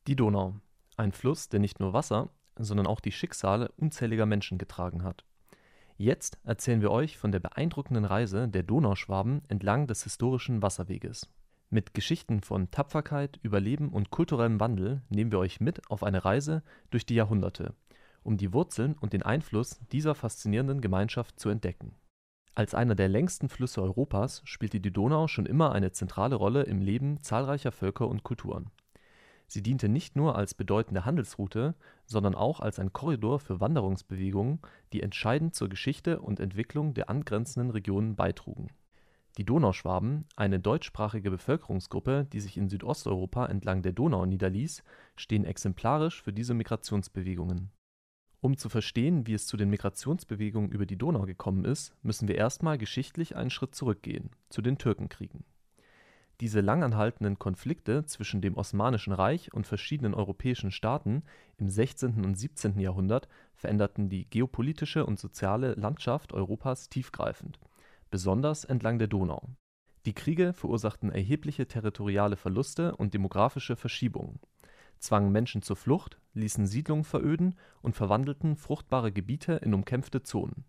Die Donau. Ein Fluss, der nicht nur Wasser, sondern auch die Schicksale unzähliger Menschen getragen hat. Jetzt erzählen wir euch von der beeindruckenden Reise der Donauschwaben entlang des historischen Wasserweges. Mit Geschichten von Tapferkeit, Überleben und kulturellem Wandel nehmen wir euch mit auf eine Reise durch die Jahrhunderte, um die Wurzeln und den Einfluss dieser faszinierenden Gemeinschaft zu entdecken. Als einer der längsten Flüsse Europas spielte die Donau schon immer eine zentrale Rolle im Leben zahlreicher Völker und Kulturen. Sie diente nicht nur als bedeutende Handelsroute, sondern auch als ein Korridor für Wanderungsbewegungen, die entscheidend zur Geschichte und Entwicklung der angrenzenden Regionen beitrugen. Die Donauschwaben, eine deutschsprachige Bevölkerungsgruppe, die sich in Südosteuropa entlang der Donau niederließ, stehen exemplarisch für diese Migrationsbewegungen. Um zu verstehen, wie es zu den Migrationsbewegungen über die Donau gekommen ist, müssen wir erstmal geschichtlich einen Schritt zurückgehen, zu den Türkenkriegen. Diese langanhaltenden Konflikte zwischen dem Osmanischen Reich und verschiedenen europäischen Staaten im 16. und 17. Jahrhundert veränderten die geopolitische und soziale Landschaft Europas tiefgreifend, besonders entlang der Donau. Die Kriege verursachten erhebliche territoriale Verluste und demografische Verschiebungen, zwangen Menschen zur Flucht, ließen Siedlungen veröden und verwandelten fruchtbare Gebiete in umkämpfte Zonen.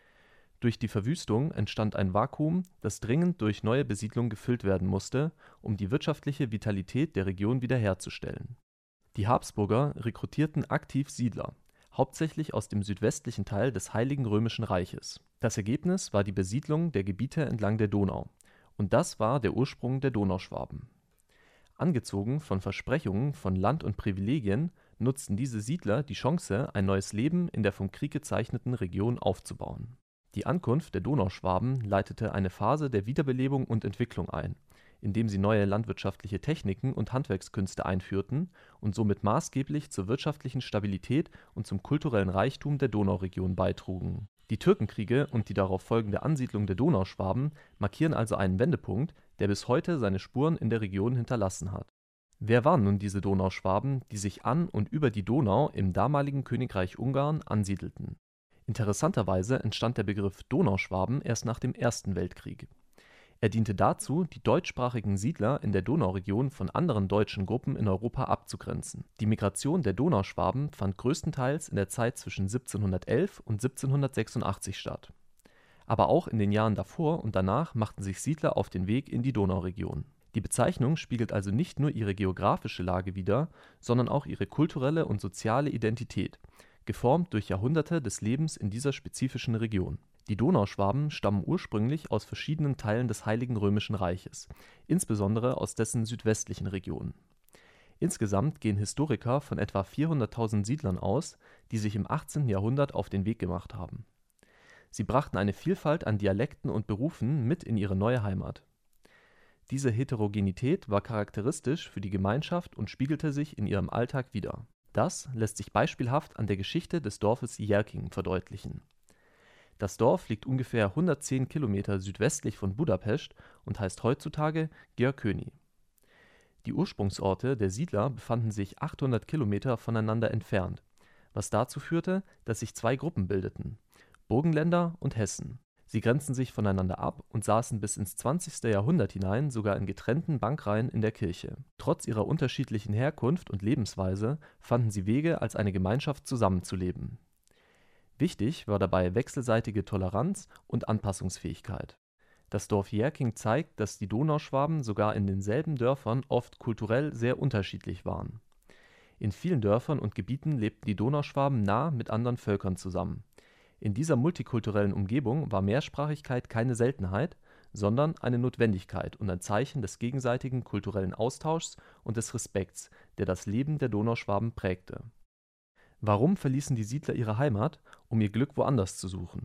Durch die Verwüstung entstand ein Vakuum, das dringend durch neue Besiedlung gefüllt werden musste, um die wirtschaftliche Vitalität der Region wiederherzustellen. Die Habsburger rekrutierten aktiv Siedler, hauptsächlich aus dem südwestlichen Teil des Heiligen Römischen Reiches. Das Ergebnis war die Besiedlung der Gebiete entlang der Donau, und das war der Ursprung der Donauschwaben. Angezogen von Versprechungen von Land und Privilegien nutzten diese Siedler die Chance, ein neues Leben in der vom Krieg gezeichneten Region aufzubauen. Die Ankunft der Donauschwaben leitete eine Phase der Wiederbelebung und Entwicklung ein, indem sie neue landwirtschaftliche Techniken und Handwerkskünste einführten und somit maßgeblich zur wirtschaftlichen Stabilität und zum kulturellen Reichtum der Donauregion beitrugen. Die Türkenkriege und die darauf folgende Ansiedlung der Donauschwaben markieren also einen Wendepunkt, der bis heute seine Spuren in der Region hinterlassen hat. Wer waren nun diese Donauschwaben, die sich an und über die Donau im damaligen Königreich Ungarn ansiedelten? Interessanterweise entstand der Begriff Donauschwaben erst nach dem Ersten Weltkrieg. Er diente dazu, die deutschsprachigen Siedler in der Donauregion von anderen deutschen Gruppen in Europa abzugrenzen. Die Migration der Donauschwaben fand größtenteils in der Zeit zwischen 1711 und 1786 statt. Aber auch in den Jahren davor und danach machten sich Siedler auf den Weg in die Donauregion. Die Bezeichnung spiegelt also nicht nur ihre geografische Lage wider, sondern auch ihre kulturelle und soziale Identität, geformt durch Jahrhunderte des Lebens in dieser spezifischen Region. Die Donauschwaben stammen ursprünglich aus verschiedenen Teilen des Heiligen Römischen Reiches, insbesondere aus dessen südwestlichen Regionen. Insgesamt gehen Historiker von etwa 400.000 Siedlern aus, die sich im 18. Jahrhundert auf den Weg gemacht haben. Sie brachten eine Vielfalt an Dialekten und Berufen mit in ihre neue Heimat. Diese Heterogenität war charakteristisch für die Gemeinschaft und spiegelte sich in ihrem Alltag wider. Das lässt sich beispielhaft an der Geschichte des Dorfes Jerking verdeutlichen. Das Dorf liegt ungefähr 110 Kilometer südwestlich von Budapest und heißt heutzutage Györköny. Die Ursprungsorte der Siedler befanden sich 800 Kilometer voneinander entfernt, was dazu führte, dass sich zwei Gruppen bildeten: Burgenländer und Hessen. Sie grenzten sich voneinander ab und saßen bis ins 20. Jahrhundert hinein sogar in getrennten Bankreihen in der Kirche. Trotz ihrer unterschiedlichen Herkunft und Lebensweise fanden sie Wege, als eine Gemeinschaft zusammenzuleben. Wichtig war dabei wechselseitige Toleranz und Anpassungsfähigkeit. Das Dorf Jerking zeigt, dass die Donauschwaben sogar in denselben Dörfern oft kulturell sehr unterschiedlich waren. In vielen Dörfern und Gebieten lebten die Donauschwaben nah mit anderen Völkern zusammen. In dieser multikulturellen Umgebung war Mehrsprachigkeit keine Seltenheit, sondern eine Notwendigkeit und ein Zeichen des gegenseitigen kulturellen Austauschs und des Respekts, der das Leben der Donauschwaben prägte. Warum verließen die Siedler ihre Heimat, um ihr Glück woanders zu suchen?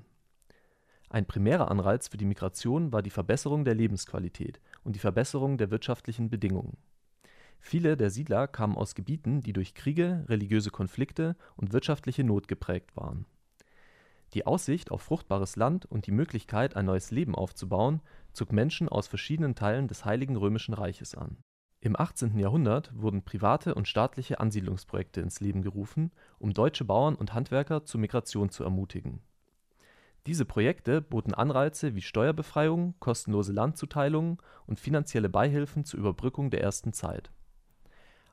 Ein primärer Anreiz für die Migration war die Verbesserung der Lebensqualität und die Verbesserung der wirtschaftlichen Bedingungen. Viele der Siedler kamen aus Gebieten, die durch Kriege, religiöse Konflikte und wirtschaftliche Not geprägt waren. Die Aussicht auf fruchtbares Land und die Möglichkeit, ein neues Leben aufzubauen, zog Menschen aus verschiedenen Teilen des Heiligen Römischen Reiches an. Im 18. Jahrhundert wurden private und staatliche Ansiedlungsprojekte ins Leben gerufen, um deutsche Bauern und Handwerker zur Migration zu ermutigen. Diese Projekte boten Anreize wie Steuerbefreiung, kostenlose Landzuteilungen und finanzielle Beihilfen zur Überbrückung der ersten Zeit.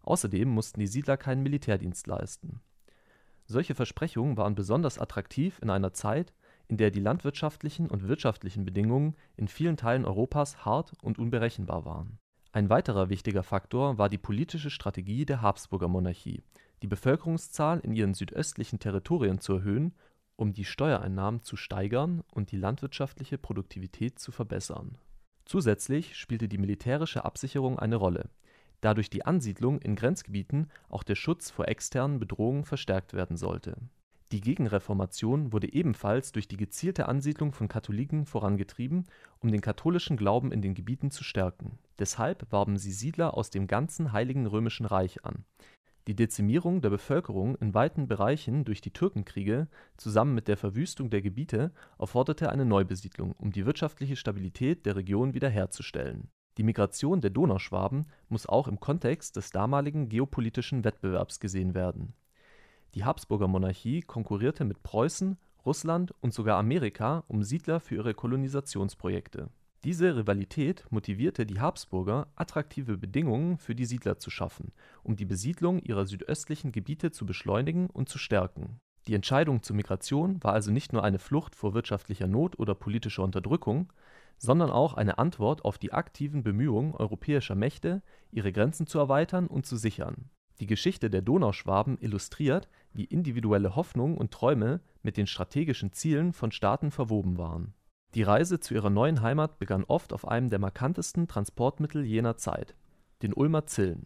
Außerdem mussten die Siedler keinen Militärdienst leisten. Solche Versprechungen waren besonders attraktiv in einer Zeit, in der die landwirtschaftlichen und wirtschaftlichen Bedingungen in vielen Teilen Europas hart und unberechenbar waren. Ein weiterer wichtiger Faktor war die politische Strategie der Habsburger Monarchie, die Bevölkerungszahl in ihren südöstlichen Territorien zu erhöhen, um die Steuereinnahmen zu steigern und die landwirtschaftliche Produktivität zu verbessern. Zusätzlich spielte die militärische Absicherung eine Rolle, da durch die Ansiedlung in Grenzgebieten auch der Schutz vor externen Bedrohungen verstärkt werden sollte. Die Gegenreformation wurde ebenfalls durch die gezielte Ansiedlung von Katholiken vorangetrieben, um den katholischen Glauben in den Gebieten zu stärken. Deshalb warben sie Siedler aus dem ganzen Heiligen Römischen Reich an. Die Dezimierung der Bevölkerung in weiten Bereichen durch die Türkenkriege zusammen mit der Verwüstung der Gebiete erforderte eine Neubesiedlung, um die wirtschaftliche Stabilität der Region wiederherzustellen. Die Migration der Donauschwaben muss auch im Kontext des damaligen geopolitischen Wettbewerbs gesehen werden. Die Habsburger Monarchie konkurrierte mit Preußen, Russland und sogar Amerika um Siedler für ihre Kolonisationsprojekte. Diese Rivalität motivierte die Habsburger, attraktive Bedingungen für die Siedler zu schaffen, um die Besiedlung ihrer südöstlichen Gebiete zu beschleunigen und zu stärken. Die Entscheidung zur Migration war also nicht nur eine Flucht vor wirtschaftlicher Not oder politischer Unterdrückung, sondern auch eine Antwort auf die aktiven Bemühungen europäischer Mächte, ihre Grenzen zu erweitern und zu sichern. Die Geschichte der Donauschwaben illustriert, wie individuelle Hoffnungen und Träume mit den strategischen Zielen von Staaten verwoben waren. Die Reise zu ihrer neuen Heimat begann oft auf einem der markantesten Transportmittel jener Zeit, den Ulmer Zillen.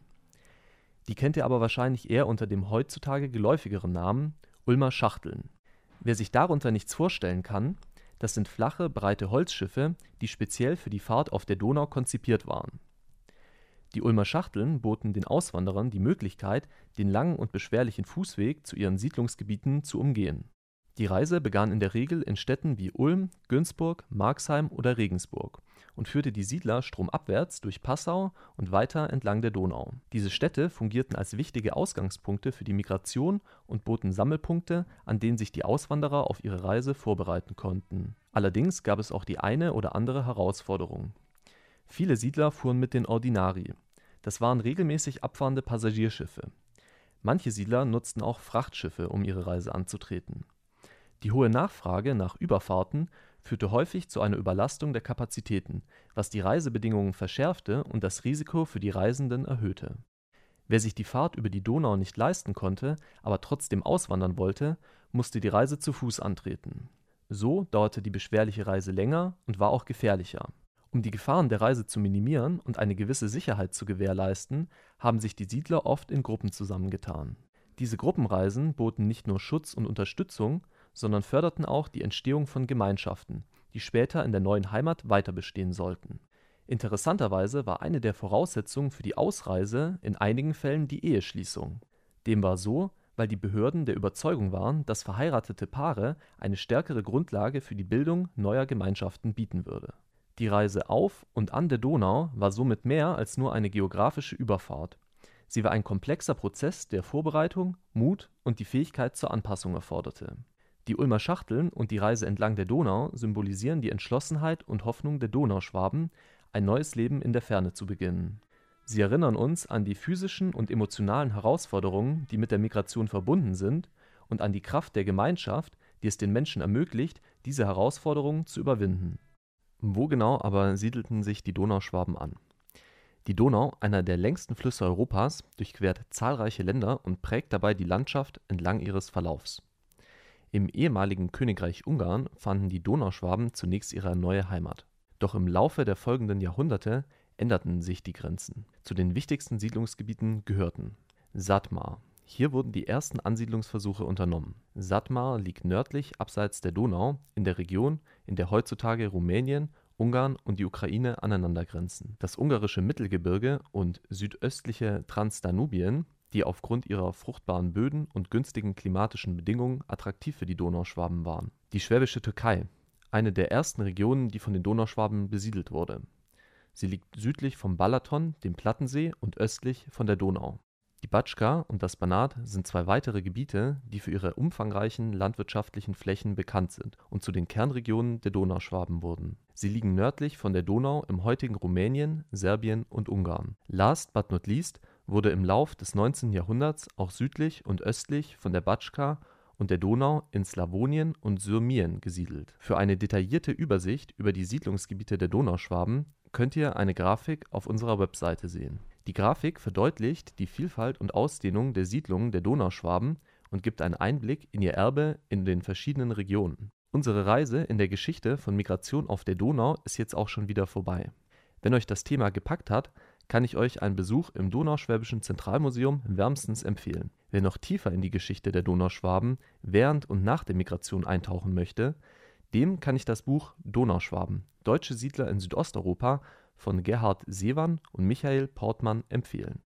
Die kennt ihr aber wahrscheinlich eher unter dem heutzutage geläufigeren Namen Ulmer Schachteln. Wer sich darunter nichts vorstellen kann, das sind flache, breite Holzschiffe, die speziell für die Fahrt auf der Donau konzipiert waren. Die Ulmer Schachteln boten den Auswanderern die Möglichkeit, den langen und beschwerlichen Fußweg zu ihren Siedlungsgebieten zu umgehen. Die Reise begann in der Regel in Städten wie Ulm, Günzburg, Marxheim oder Regensburg und führte die Siedler stromabwärts durch Passau und weiter entlang der Donau. Diese Städte fungierten als wichtige Ausgangspunkte für die Migration und boten Sammelpunkte, an denen sich die Auswanderer auf ihre Reise vorbereiten konnten. Allerdings gab es auch die eine oder andere Herausforderung. Viele Siedler fuhren mit den Ordinari. Das waren regelmäßig abfahrende Passagierschiffe. Manche Siedler nutzten auch Frachtschiffe, um ihre Reise anzutreten. Die hohe Nachfrage nach Überfahrten führte häufig zu einer Überlastung der Kapazitäten, was die Reisebedingungen verschärfte und das Risiko für die Reisenden erhöhte. Wer sich die Fahrt über die Donau nicht leisten konnte, aber trotzdem auswandern wollte, musste die Reise zu Fuß antreten. So dauerte die beschwerliche Reise länger und war auch gefährlicher. Um die Gefahren der Reise zu minimieren und eine gewisse Sicherheit zu gewährleisten, haben sich die Siedler oft in Gruppen zusammengetan. Diese Gruppenreisen boten nicht nur Schutz und Unterstützung, sondern förderten auch die Entstehung von Gemeinschaften, die später in der neuen Heimat weiter bestehen sollten. Interessanterweise war eine der Voraussetzungen für die Ausreise in einigen Fällen die Eheschließung. Dem war so, weil die Behörden der Überzeugung waren, dass verheiratete Paare eine stärkere Grundlage für die Bildung neuer Gemeinschaften bieten würde. Die Reise auf und an der Donau war somit mehr als nur eine geografische Überfahrt. Sie war ein komplexer Prozess, der Vorbereitung, Mut und die Fähigkeit zur Anpassung erforderte. Die Ulmer Schachteln und die Reise entlang der Donau symbolisieren die Entschlossenheit und Hoffnung der Donauschwaben, ein neues Leben in der Ferne zu beginnen. Sie erinnern uns an die physischen und emotionalen Herausforderungen, die mit der Migration verbunden sind, und an die Kraft der Gemeinschaft, die es den Menschen ermöglicht, diese Herausforderungen zu überwinden. Wo genau aber siedelten sich die Donauschwaben an? Die Donau, einer der längsten Flüsse Europas, durchquert zahlreiche Länder und prägt dabei die Landschaft entlang ihres Verlaufs. Im ehemaligen Königreich Ungarn fanden die Donauschwaben zunächst ihre neue Heimat. Doch im Laufe der folgenden Jahrhunderte änderten sich die Grenzen. Zu den wichtigsten Siedlungsgebieten gehörten Sathmar. Hier wurden die ersten Ansiedlungsversuche unternommen. Sathmar liegt nördlich abseits der Donau in der Region, in der heutzutage Rumänien, Ungarn und die Ukraine aneinandergrenzen. Das ungarische Mittelgebirge und südöstliche Transdanubien, die aufgrund ihrer fruchtbaren Böden und günstigen klimatischen Bedingungen attraktiv für die Donauschwaben waren. Die Schwäbische Türkei, eine der ersten Regionen, die von den Donauschwaben besiedelt wurde. Sie liegt südlich vom Balaton, dem Plattensee, und östlich von der Donau. Die Batschka und das Banat sind zwei weitere Gebiete, die für ihre umfangreichen landwirtschaftlichen Flächen bekannt sind und zu den Kernregionen der Donauschwaben wurden. Sie liegen nördlich von der Donau im heutigen Rumänien, Serbien und Ungarn. Last but not least wurde im Lauf des 19. Jahrhunderts auch südlich und östlich von der Batschka und der Donau in Slawonien und Syrmien gesiedelt. Für eine detaillierte Übersicht über die Siedlungsgebiete der Donauschwaben könnt ihr eine Grafik auf unserer Webseite sehen. Die Grafik verdeutlicht die Vielfalt und Ausdehnung der Siedlungen der Donauschwaben und gibt einen Einblick in ihr Erbe in den verschiedenen Regionen. Unsere Reise in der Geschichte von Migration auf der Donau ist jetzt auch schon wieder vorbei. Wenn euch das Thema gepackt hat, kann ich euch einen Besuch im Donauschwäbischen Zentralmuseum wärmstens empfehlen. Wer noch tiefer in die Geschichte der Donauschwaben während und nach der Migration eintauchen möchte, dem kann ich das Buch Donauschwaben – Deutsche Siedler in Südosteuropa von Gerhard Seemann und Michael Portmann empfehlen.